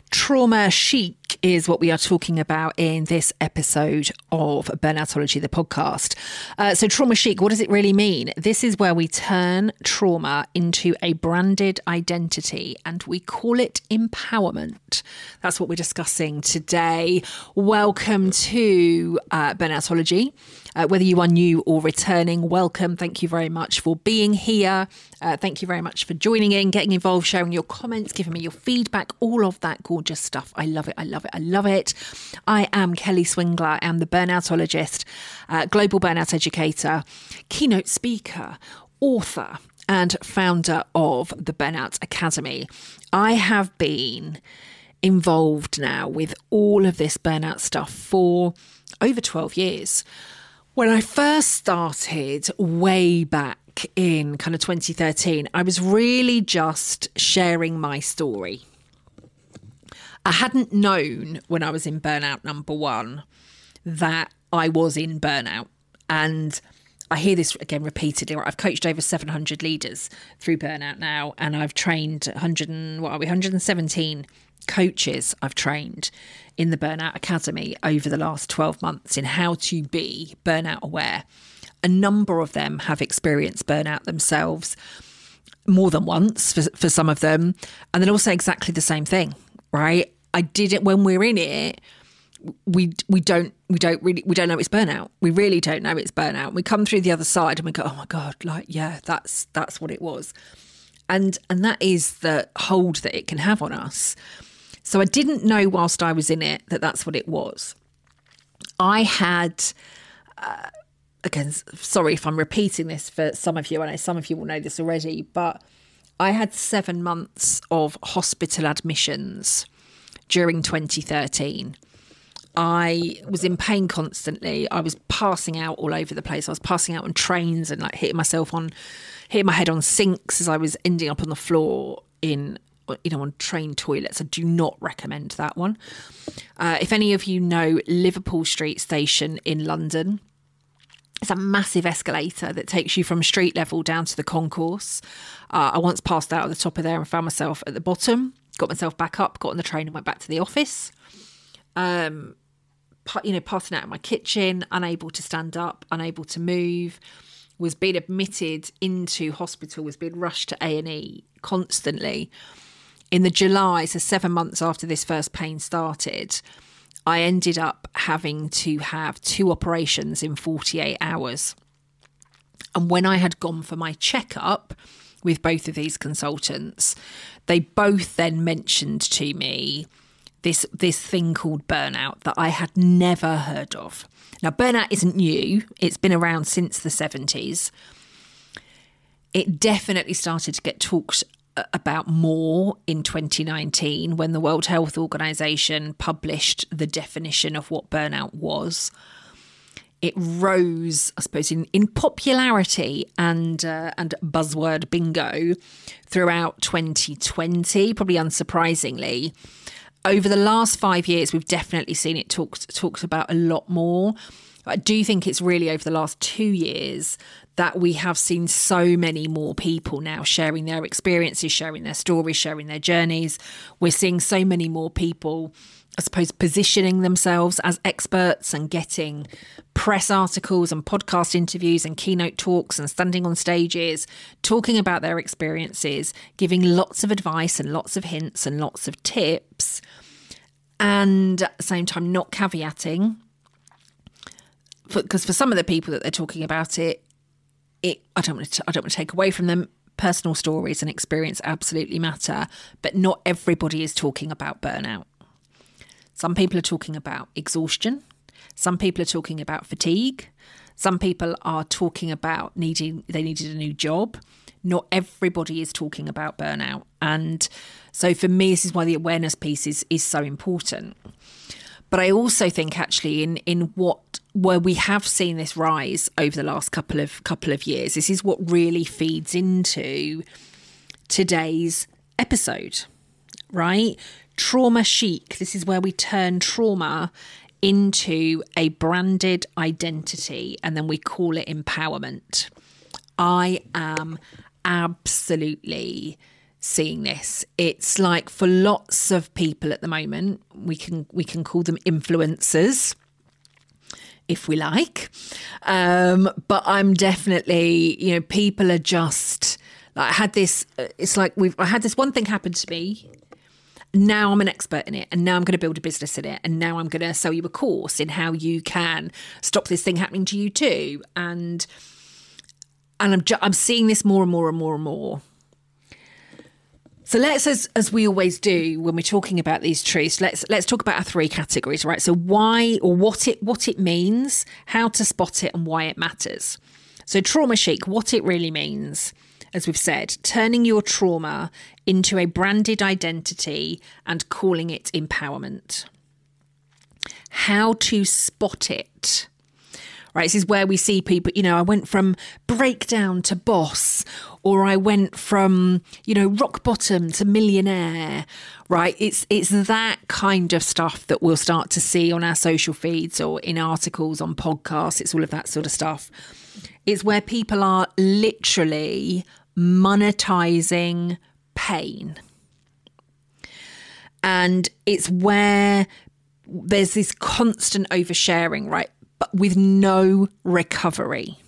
Trauma chic is what we are talking about in this episode of Burnoutology, the podcast. So trauma chic, what does it really mean? This is where we turn trauma into a branded identity and we call it empowerment. That's what we're discussing today. Welcome to Burnoutology. Whether you are new or returning, welcome. Thank you very much for being here. Thank you very much for joining in, getting involved, sharing your comments, giving me your feedback, all of that gorgeous stuff. I love it. I love it. I love it. I am Kelly Swingler. I'm the burnoutologist, global burnout educator, keynote speaker, author, and founder of the Burnout Academy. I have been involved now with all of this burnout stuff for over 12 years. When I first started way back in kind of 2013, I was really just sharing my story. I hadn't known when I was in burnout number one that I was in burnout. And I hear this again repeatedly. I've coached over 700 leaders through burnout now, and I've trained 117 coaches I've trained in the Burnout Academy over the last 12 months in how to be burnout aware. A number of them have experienced burnout themselves more than once for some of them. And then also exactly the same thing, right? I did it when we're in it. We don't know it's burnout. We really don't know it's burnout. We come through the other side and we go, oh my God, like, yeah, that's what it was. And that is the hold that it can have on us. So I didn't know whilst I was in it that that's what it was. I had, again, sorry if I'm repeating this for some of you. I know some of you will know this already, but I had 7 months of hospital admissions during 2013. I was in pain constantly. I was passing out all over the place. I was passing out on trains and like hitting my head on sinks as I was ending up on the floor on train toilets. I do not recommend that one. If any of you know Liverpool Street Station in London, it's a massive escalator that takes you from street level down to the concourse. I once passed out at the top of there and found myself at the bottom, got myself back up, got on the train and went back to the office. Passing out in my kitchen, unable to stand up, unable to move, was being admitted into hospital, was being rushed to A&E constantly. In the July, so 7 months after this first pain started, I ended up having to have 2 operations in 48 hours. And when I had gone for my checkup with both of these consultants, they both then mentioned to me this thing called burnout that I had never heard of. Now, burnout isn't new. It's been around since the 70s. It definitely started to get talked about more in 2019 when the World Health Organization published the definition of what burnout was. It rose, I suppose, in popularity and buzzword bingo throughout 2020, probably unsurprisingly. Over the last 5 years, we've definitely seen it talked about a lot more. I do think it's really over the last 2 years that we have seen so many more people now sharing their experiences, sharing their stories, sharing their journeys. We're seeing so many more people, I suppose, positioning themselves as experts and getting press articles and podcast interviews and keynote talks and standing on stages, talking about their experiences, giving lots of advice and lots of hints and lots of tips, and at the same time not caveating. Because for some of the people that they're talking about I don't want to take away from them. Personal stories and experience absolutely matter, but not everybody is talking about burnout. Some people are talking about exhaustion. Some people are talking about fatigue. Some people are talking about they needed a new job. Not everybody is talking about burnout. And so for me, this is why the awareness piece is so important. But I also think actually in where we have seen this rise over the last couple of years, this is what really feeds into today's episode, right? Trauma chic. This is where we turn trauma into a branded identity and then we call it empowerment. I am absolutely seeing this. It's like for lots of people at the moment, we can call them influencers, if we like. But I'm definitely, people are just like, I had this one thing happen to me. Now I'm an expert in it, and now I'm going to build a business in it, and now I'm going to sell you a course in how you can stop this thing happening to you too. And I'm seeing this more and more and more and more. So let's, as we always do when we're talking about these truths, let's talk about our three categories, right? So why, or what it means, how to spot it, and why it matters. So trauma chic, what it really means, as we've said, turning your trauma into a branded identity and calling it empowerment. How to spot it. Right, this is where we see people, I went from breakdown to boss, or I went from, rock bottom to millionaire, right? It's that kind of stuff that we'll start to see on our social feeds or in articles, on podcasts. It's all of that sort of stuff. It's where people are literally monetizing pain. And it's where there's this constant oversharing, right? But with no recovery.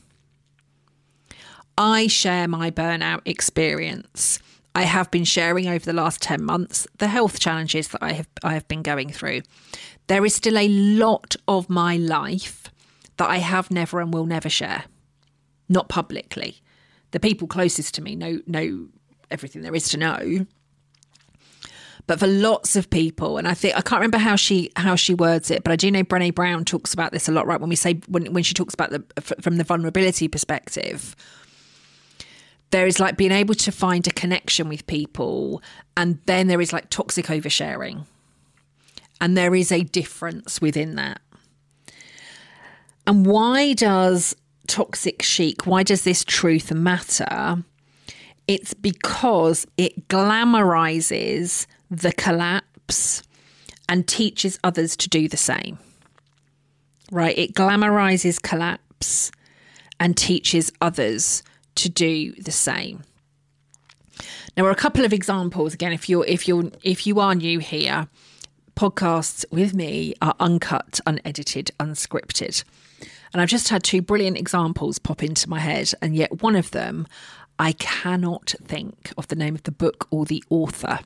I share my burnout experience. I have been sharing over the last 10 months the health challenges that I have been going through. There is still a lot of my life that I have never and will never share. Not publicly. The people closest to me know everything there is to know. But for lots of people, and I can't remember how she words it, but I do know Brené Brown talks about this a lot, right? When she talks about from the vulnerability perspective, there is like being able to find a connection with people, and then there is like toxic oversharing, and there is a difference within that. And why does toxic chic? Why does this truth matter? It's because it glamorizes the collapse and teaches others to do the same, right? It glamorizes collapse and teaches others to do the same. There are a couple of examples. Again, if you are new here, podcasts with me are uncut, unedited, unscripted. And I've just had two brilliant examples pop into my head, and yet one of them, I cannot think of the name of the book or the author.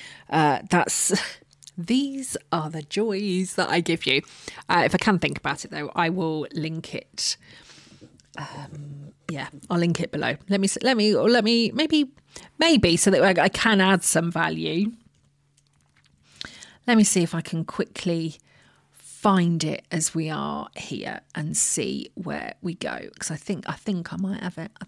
These are the joys that I give you. If I can think about it though, I will link it. I'll link it below. Let me maybe so that I can add some value. Let me see if I can quickly find it as we are here and see where we go, because I think I might have it.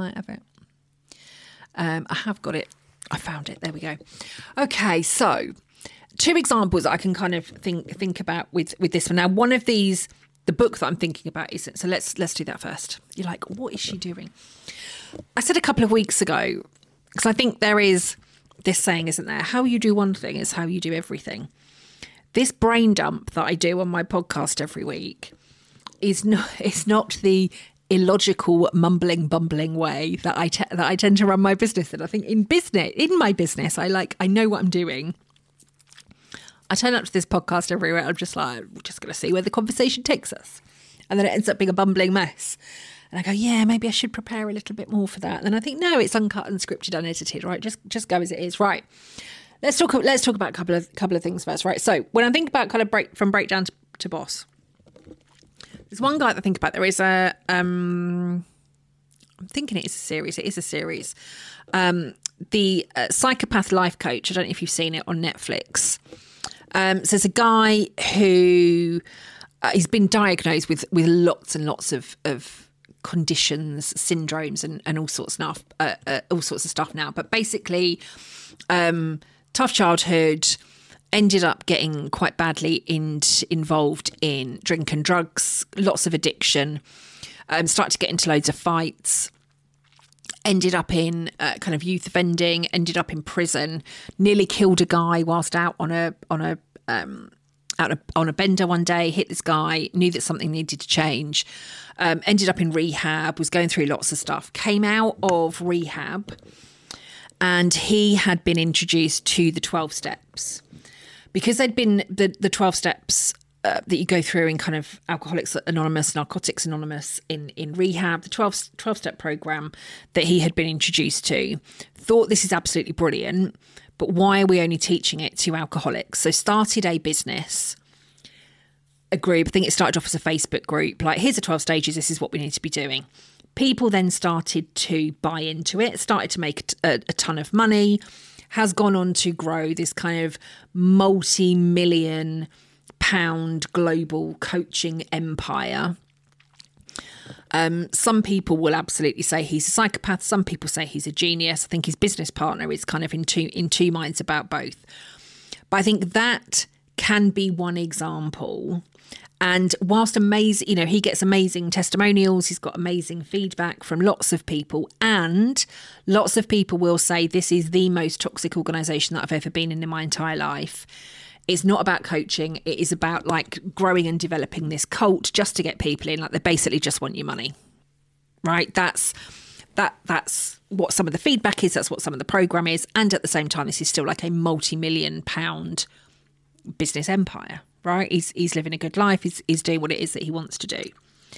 I have got it. I found it. There we go. Okay, so two examples I can kind of think about with this one. Now, one of these, the book that I'm thinking about is, so let's do that first. You're like, what is she doing? I said a couple of weeks ago, because I think there is this saying, isn't there? How you do one thing is how you do everything. This brain dump that I do on my podcast every week is not the illogical, mumbling, bumbling way that I tend to run my business. And I think in my business, I know what I'm doing. I turn up to this podcast everywhere. I'm just like, we're just going to see where the conversation takes us. And then it ends up being a bumbling mess. And I go, yeah, maybe I should prepare a little bit more for that. And then I think, no, it's uncut, unscripted, unedited, right? Just go as it is, right? Let's talk about a couple of things first, right? So when I think about kind of from breakdown to boss, there's one guy that I think about. There is I'm thinking it is a series. It is a series. The Psychopath Life Coach. I don't know if you've seen it on Netflix. So there's a guy who he's been diagnosed with lots and lots of conditions, syndromes, and all sorts of stuff now. But basically, tough childhood. Ended up getting quite badly involved in drink and drugs, lots of addiction, started to get into loads of fights, ended up in kind of youth offending, ended up in prison, nearly killed a guy whilst out on a bender one day, hit this guy, knew that something needed to change, ended up in rehab, was going through lots of stuff, came out of rehab And he had been introduced to the 12 steps because they'd been the 12 steps that you go through in kind of Alcoholics Anonymous, Narcotics Anonymous, in rehab, the 12-step program that he had been introduced to, thought this is absolutely brilliant, but why are we only teaching it to alcoholics? So started a business, a group. I think it started off as a Facebook group, like, here's the 12 stages, this is what we need to be doing. People then started to buy into it, started to make a ton of money, has gone on to grow this kind of multi-million pound global coaching empire. Some people will absolutely say he's a psychopath. Some people say he's a genius. I think his business partner is kind of in two minds about both. But I think that can be one example. And whilst amazing, you know, he gets amazing testimonials, he's got amazing feedback from lots of people, and lots of people will say this is the most toxic organisation that I've ever been in my entire life. It's not about coaching. It is about like growing and developing this cult just to get people in. Like, they basically just want your money, right? That's what some of the feedback is. That's what some of the program is. And at the same time, this is still like a multi-million pound business empire, right? He's living a good life. He's doing what it is that he wants to do.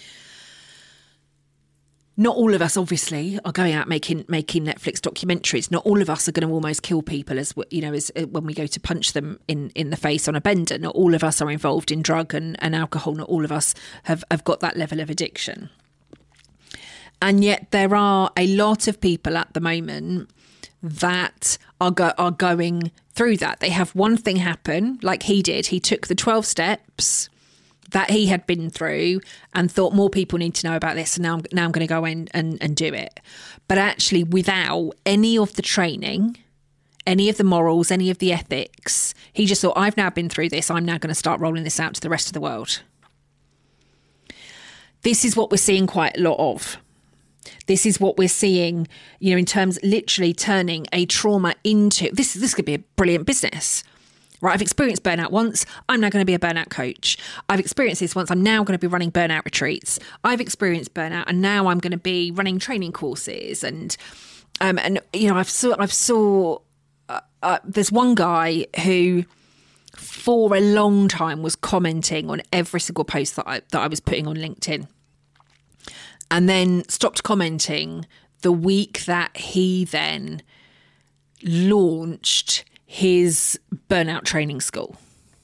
Not all of us, obviously, are going out making Netflix documentaries. Not all of us are going to almost kill people, as you know, as when we go to punch them in the face on a bender. Not all of us are involved in drug and alcohol. Not all of us have got that level of addiction. And yet there are a lot of people at the moment that are going through that. They have one thing happen, like he did. He took the 12 steps that he had been through and thought more people need to know about this. And now I'm going to go in and do it. But actually, without any of the training, any of the morals, any of the ethics, he just thought, I've now been through this. I'm now going to start rolling this out to the rest of the world. This is what we're seeing quite a lot of. This is what we're seeing, you know, in terms literally turning a trauma into this could be a brilliant business. Right, I've experienced burnout once. I'm now going to be a burnout coach. I've experienced this once. I'm now going to be running burnout retreats. I've experienced burnout, and now I'm going to be running training courses. And you know, there's one guy who, for a long time, was commenting on every single post that I was putting on LinkedIn, and then stopped commenting the week that he then launched his burnout training school.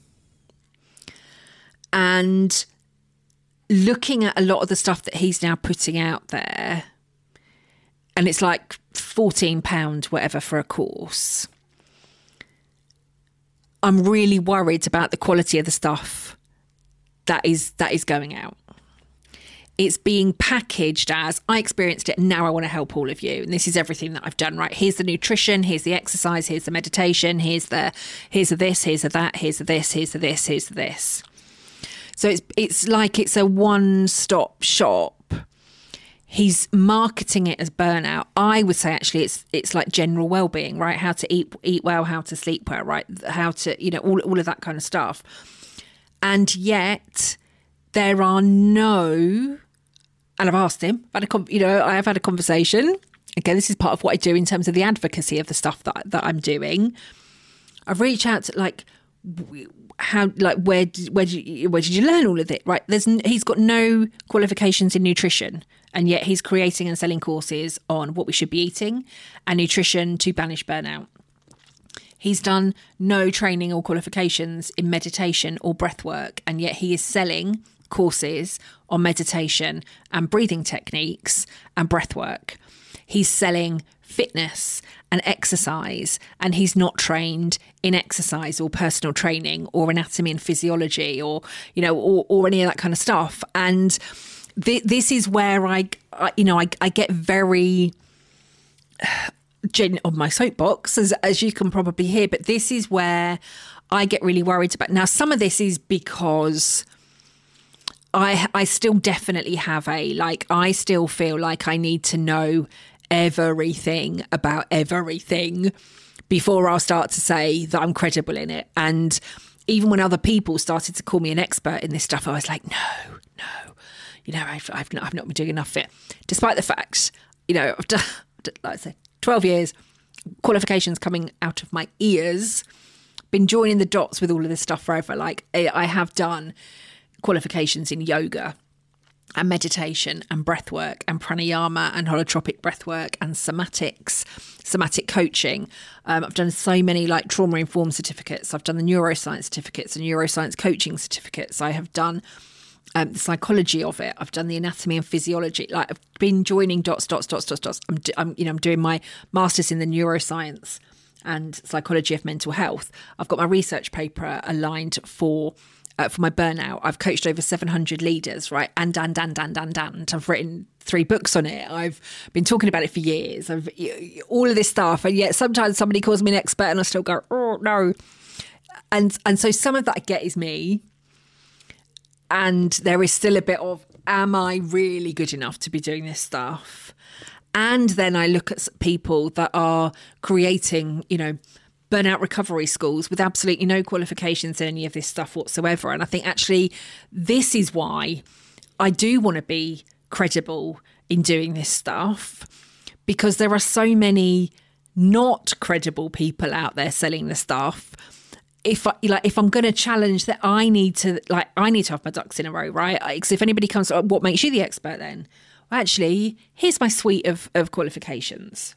And looking at a lot of the stuff that he's now putting out there, and it's like £14 whatever for a course, I'm really worried about the quality of the stuff that is going out. It's being packaged as, I experienced it and now I want to help all of you. And this is everything that I've done, right? Here's the nutrition, here's the exercise, here's the meditation, here's the this, here's the that, here's the this, here's the this, here's the this. So it's like it's a one-stop shop. He's marketing it as burnout. I would say actually it's like general well-being, right? How to eat well, how to sleep well, right? How to, you know, all of that kind of stuff. And yet there are no... And I've asked him, I have had a conversation. Again, this is part of what I do in terms of the advocacy of the stuff that I'm doing. I've reached out to where did you learn all of it? Right. He's got no qualifications in nutrition, and yet he's creating and selling courses on what we should be eating and nutrition to banish burnout. He's done no training or qualifications in meditation or breath work, and yet he is selling courses on meditation and breathing techniques and breath work. He's selling fitness and exercise, and he's not trained in exercise or personal training or anatomy and physiology or, you know, or any of that kind of stuff. And this is where I get very on my soapbox, as you can probably hear, but this is where I get really worried about. Now, some of this is because I still definitely have I still feel like I need to know everything about everything before I'll start to say that I'm credible in it. And even when other people started to call me an expert in this stuff, I was like, no, you know, I've not been doing enough of it, despite the fact, you know, I've done, like I said, 12 years. qualifications coming out of my ears. Been joining the dots with all of this stuff forever. Like, I have done qualifications in yoga and meditation and breath work and pranayama and holotropic breath work and somatics, somatic coaching. I've done so many like trauma informed certificates. I've done the neuroscience certificates and neuroscience coaching certificates. I have done the psychology of it. I've done the anatomy and physiology. Like, I've been joining dots. I'm doing my master's in the neuroscience and psychology of mental health. I've got my research paper aligned for my burnout. I've coached over 700 leaders, right? And I've written 3 books on it. I've been talking about it for years. All of this stuff. And yet sometimes somebody calls me an expert and I still go, oh, no. And so some of that I get is me. And there is still a bit of, am I really good enough to be doing this stuff? And then I look at people that are creating, burnout recovery schools with absolutely no qualifications in any of this stuff whatsoever. And I think actually this is why I do want to be credible in doing this stuff, because there are so many not credible people out there selling the stuff. If I'm going to challenge that, I need to have my ducks in a row, right? Because if anybody comes, what makes you the expert then? Well, actually, here's my suite of qualifications.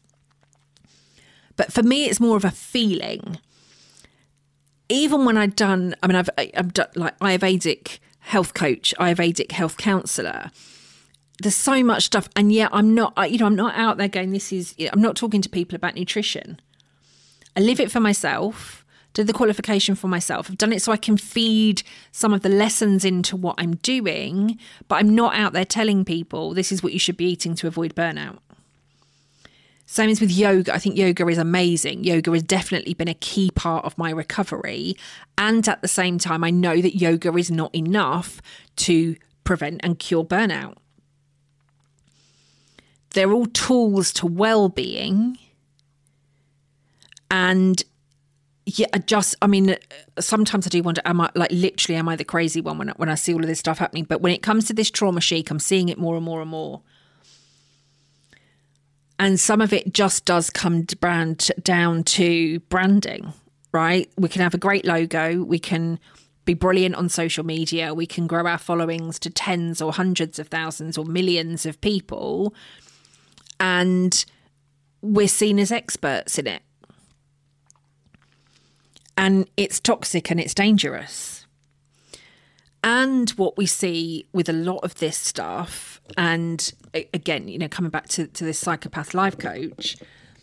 But for me, it's more of a feeling. Even when I've done, I've done like Ayurvedic health coach, Ayurvedic health counsellor. There's so much stuff, and yet I'm not out there going, I'm not talking to people about nutrition. I live it for myself, do the qualification for myself. I've done it so I can feed some of the lessons into what I'm doing, but I'm not out there telling people this is what you should be eating to avoid burnout. Same as with yoga. I think yoga is amazing. Yoga has definitely been a key part of my recovery. And at the same time, I know that yoga is not enough to prevent and cure burnout. They're all tools to well-being. And yeah, sometimes I do wonder, am I the crazy one when I see all of this stuff happening? But when it comes to this trauma chic, I'm seeing it more and more and more. And some of it just does come down to branding, right? We can have a great logo. We can be brilliant on social media. We can grow our followings to tens or hundreds of thousands or millions of people. And we're seen as experts in it. And it's toxic and it's dangerous. And what we see with a lot of this stuff, and again, coming back to this psychopath life coach,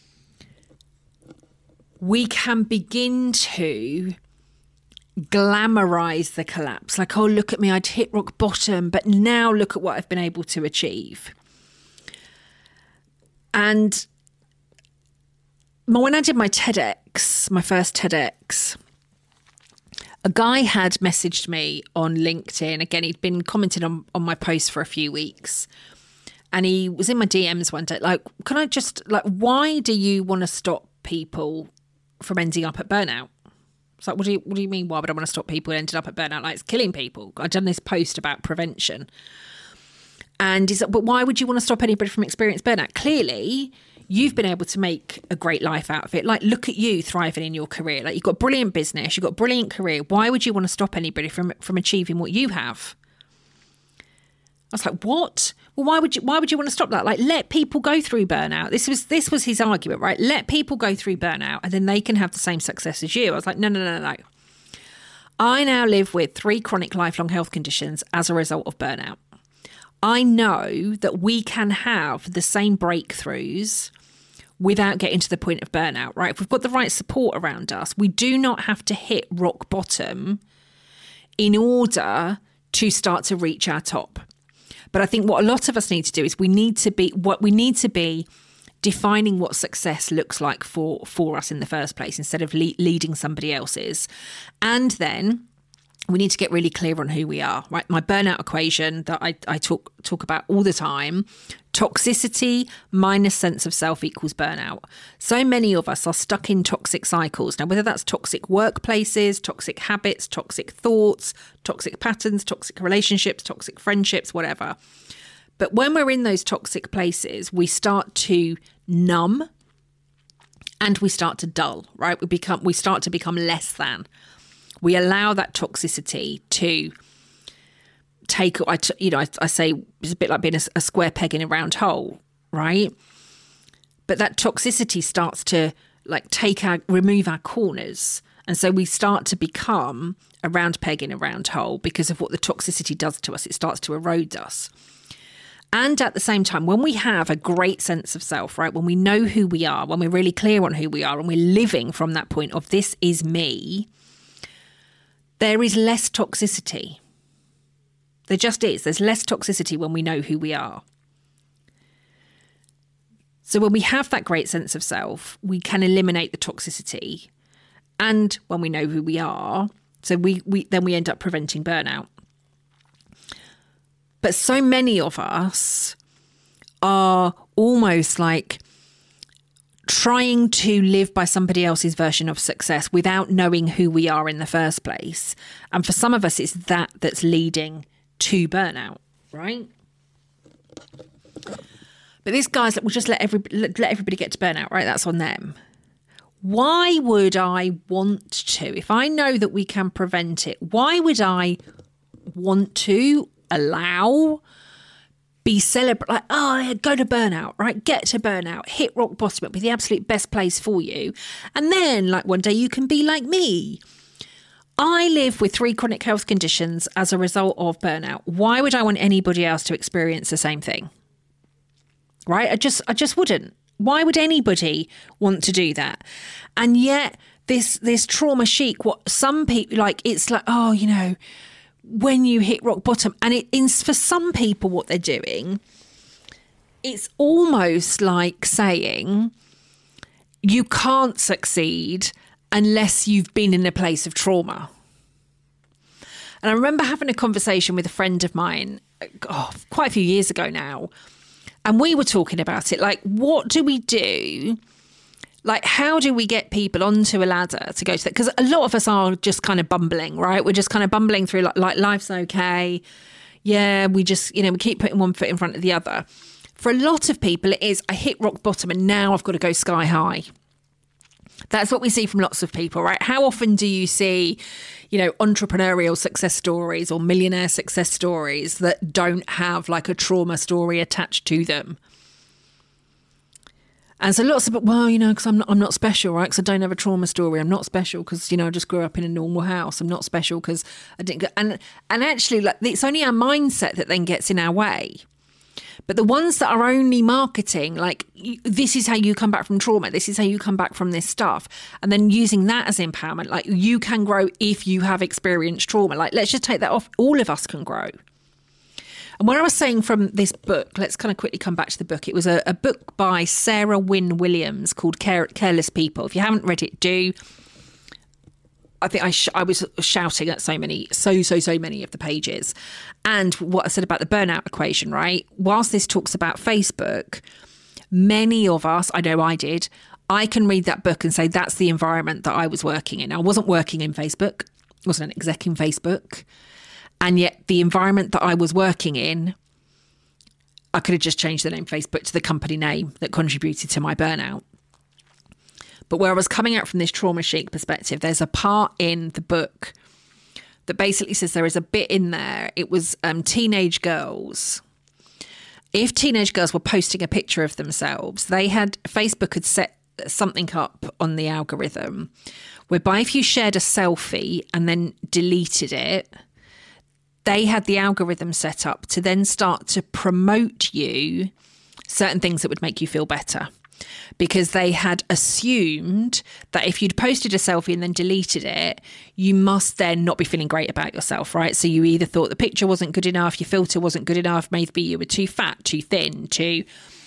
we can begin to glamorize the collapse. Like, oh, look at me, I'd hit rock bottom, but now look at what I've been able to achieve. And when I did my TEDx, my first TEDx, a guy had messaged me on LinkedIn. Again, he'd been commenting on my posts for a few weeks. And he was in my DMs one day, like, why do you want to stop people from ending up at burnout? It's like, what do you mean, why would I want to stop people ending up at burnout? Like, it's killing people. I've done this post about prevention. And he's like, but why would you want to stop anybody from experiencing burnout? Clearly, you've been able to make a great life out of it. Like, look at you thriving in your career. Like, you've got brilliant business, you've got a brilliant career. Why would you want to stop anybody from achieving what you have? I was like, what? Well, why would you want to stop that? Like, let people go through burnout. This was his argument, right? Let people go through burnout and then they can have the same success as you. I was like, no. I now live with 3 chronic lifelong health conditions as a result of burnout. I know that we can have the same breakthroughs without getting to the point of burnout, right? If we've got the right support around us, we do not have to hit rock bottom in order to start to reach our top. But I think what a lot of us need to do is we need to be defining what success looks like for us in the first place, instead of leading somebody else's. And then we need to get really clear on who we are, right? My burnout equation that I talk about all the time: toxicity minus sense of self equals burnout. So many of us are stuck in toxic cycles. Now, whether that's toxic workplaces, toxic habits, toxic thoughts, toxic patterns, toxic relationships, toxic friendships, whatever. But when we're in those toxic places, we start to numb and we start to dull, right? We start to become less than. We allow that toxicity to take, I say it's a bit like being a square peg in a round hole, right? But that toxicity starts to remove our corners. And so we start to become a round peg in a round hole because of what the toxicity does to us. It starts to erode us. And at the same time, when we have a great sense of self, right, when we know who we are, when we're really clear on who we are and we're living from that point of this is me, there is less toxicity. There just is. There's less toxicity when we know who we are. So when we have that great sense of self, we can eliminate the toxicity. And when we know who we are, so we end up preventing burnout. But so many of us are almost like trying to live by somebody else's version of success without knowing who we are in the first place. And for some of us, it's that's leading to burnout, right? But these guys will just let everybody get to burnout, right? That's on them. Why would I want to? If I know that we can prevent it, why would I want to allow, be celebrate, like, oh, yeah, go to burnout, right? Get to burnout, hit rock bottom, it'll be the absolute best place for you. And then, like, one day you can be like me. I live with 3 chronic health conditions as a result of burnout. Why would I want anybody else to experience the same thing? Right? I just wouldn't. Why would anybody want to do that? And yet this trauma chic, what some people like, it's like, oh, you know, when you hit rock bottom, and for some people, what they're doing, it's almost like saying you can't succeed unless you've been in a place of trauma. And I remember having a conversation with a friend of mine, quite a few years ago now, and we were talking about it, like, what do we do? Like, how do we get people onto a ladder to go to that? Because a lot of us are just kind of bumbling, right? We're just kind of bumbling through like life's okay. Yeah, we just, we keep putting one foot in front of the other. For a lot of people, it is, I hit rock bottom and now I've got to go sky high. That's what we see from lots of people, right? How often do you see, entrepreneurial success stories or millionaire success stories that don't have like a trauma story attached to them? And so lots of it, because I'm not special, right? Because I don't have a trauma story. I'm not special because, I just grew up in a normal house. I'm not special because I didn't get, and actually, like, it's only our mindset that then gets in our way. But the ones that are only marketing, like, this is how you come back from trauma. This is how you come back from this stuff. And then using that as empowerment, like, you can grow if you have experienced trauma. Like, let's just take that off. All of us can grow. And when I was saying from this book, let's kind of quickly come back to the book. It was a book by Sarah Wynne Williams called Careless People. If you haven't read it, do. I think I was shouting at so many of the pages. And what I said about the burnout equation, right? Whilst this talks about Facebook, many of us, I know I did, I can read that book and say that's the environment that I was working in. I wasn't working in Facebook. I wasn't an exec in Facebook. And yet the environment that I was working in, I could have just changed the name Facebook to the company name that contributed to my burnout. But where I was coming out from this trauma chic perspective, there's a part in the book that basically says there is a bit in there. It was teenage girls. If teenage girls were posting a picture of themselves, Facebook had set something up on the algorithm whereby if you shared a selfie and then deleted it, they had the algorithm set up to then start to promote you certain things that would make you feel better. Because they had assumed that if you'd posted a selfie and then deleted it, you must then not be feeling great about yourself, right? So you either thought the picture wasn't good enough, your filter wasn't good enough, maybe you were too fat, too thin, too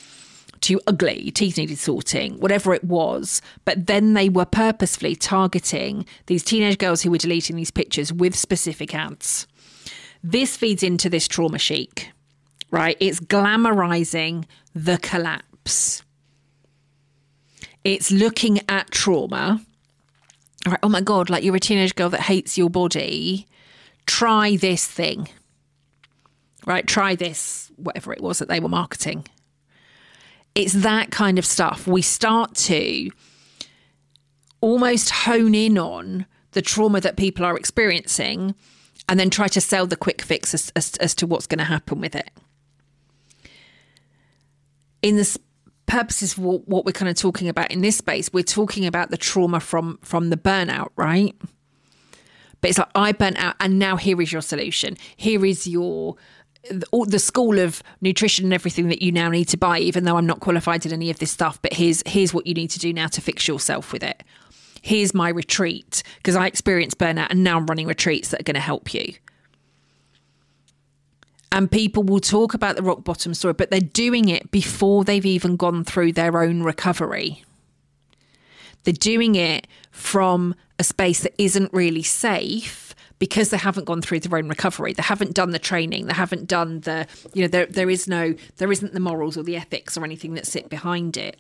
ugly, teeth needed sorting, whatever it was. But then they were purposefully targeting these teenage girls who were deleting these pictures with specific ads. This feeds into this trauma chic, right? It's glamorizing the collapse. It's looking at trauma. All right, oh my God, like, you're a teenage girl that hates your body. Try this thing, right? Try this, whatever it was that they were marketing. It's that kind of stuff. We start to almost hone in on the trauma that people are experiencing and then try to sell the quick fix as to what's going to happen with it. In the purposes of what we're kind of talking about in this space, we're talking about the trauma from the burnout, right? But it's like, I burnt out and now here is your solution. Here is the school of nutrition and everything that you now need to buy, even though I'm not qualified in any of this stuff. But here's what you need to do now to fix yourself with it. Here's my retreat, because I experienced burnout and now I'm running retreats that are going to help you. And people will talk about the rock bottom story, but they're doing it before they've even gone through their own recovery. They're doing it from a space that isn't really safe because they haven't gone through their own recovery. They haven't done the training. They haven't done there isn't the morals or the ethics or anything that sit behind it.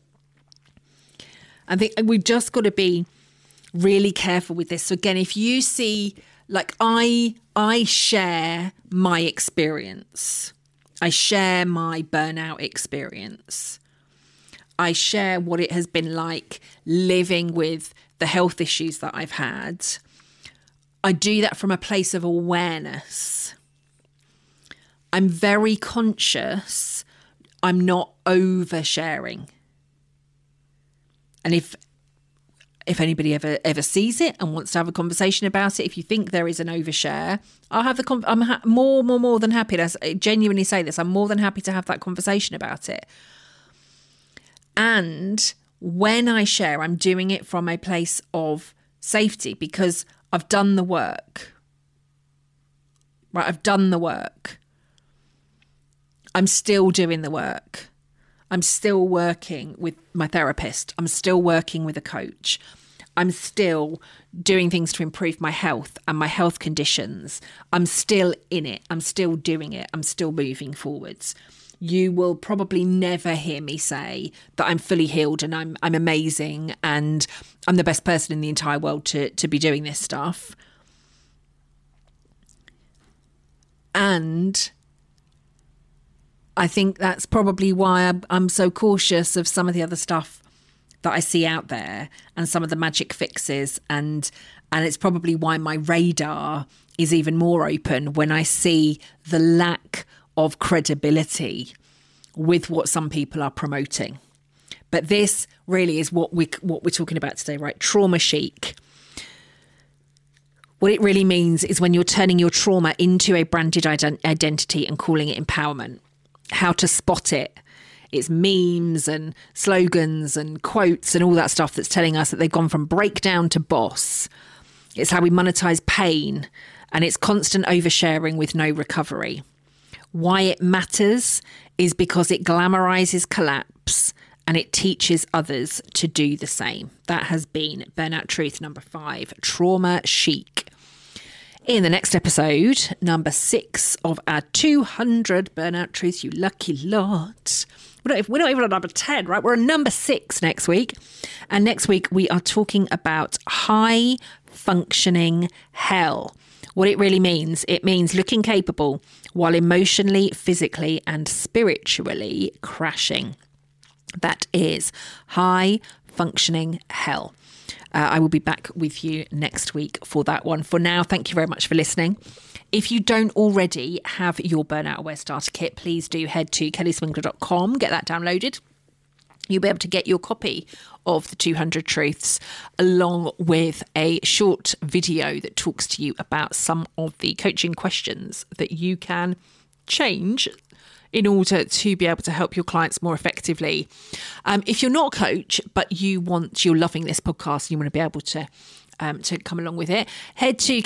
I think we've just got to be really careful with this. So again, if you see, like I share my experience. I share my burnout experience. I share what it has been like living with the health issues that I've had. I do that from a place of awareness. I'm very conscious. I'm not oversharing. And if anybody ever sees it and wants to have a conversation about it, if you think there is an overshare, I'll have I'm more than happy to genuinely say this. I'm more than happy to have that conversation about it. And when I share, I'm doing it from a place of safety because I've done the work. Right, I've done the work. I'm still doing the work. I'm still working with my therapist. I'm still working with a coach. I'm still doing things to improve my health and my health conditions. I'm still in it. I'm still doing it. I'm still moving forwards. You will probably never hear me say that I'm fully healed and I'm amazing and I'm the best person in the entire world to be doing this stuff. And I think that's probably why I'm so cautious of some of the other stuff that I see out there and some of the magic fixes. And it's probably why my radar is even more open when I see the lack of credibility with what some people are promoting. But this really is what we're talking about today, right? Trauma chic. What it really means is when you're turning your trauma into a branded identity and calling it empowerment. How to spot it. It's memes and slogans and quotes and all that stuff that's telling us that they've gone from breakdown to boss. It's how we monetize pain, and it's constant oversharing with no recovery. Why it matters is because it glamorizes collapse and it teaches others to do the same. That has been Burnout Truth number 5, Trauma Chic. In the next episode, number 6 of our 200 Burnout Truths, you lucky lot. We're not even on number 10, right? We're on number 6 next week. And next week, we are talking about high functioning hell. What it really means, it means looking capable while emotionally, physically, and spiritually crashing. That is high functioning hell. I will be back with you next week for that one. For now, thank you very much for listening. If you don't already have your Burnout Aware Starter Kit, please do head to kellyswingler.com, get that downloaded. You'll be able to get your copy of the 200 Truths along with a short video that talks to you about some of the coaching questions that you can change in order to be able to help your clients more effectively. If you're not a coach, but you're loving this podcast and you want to be able to come along with it, head to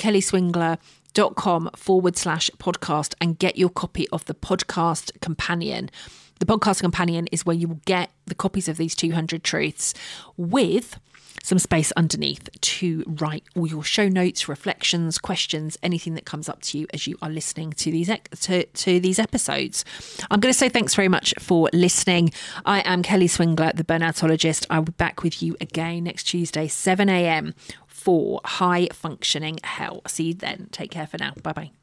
kellyswingler.com/podcast and get your copy of the Podcast Companion. The Podcast Companion is where you will get the copies of these 200 Truths with some space underneath to write all your show notes, reflections, questions, anything that comes up to you as you are listening to these episodes. I'm going to say thanks very much for listening. I am Kelly Swingler, the Burnoutologist. I'll be back with you again next Tuesday, 7 a.m. for High Functioning Hell. See you then. Take care for now. Bye-bye.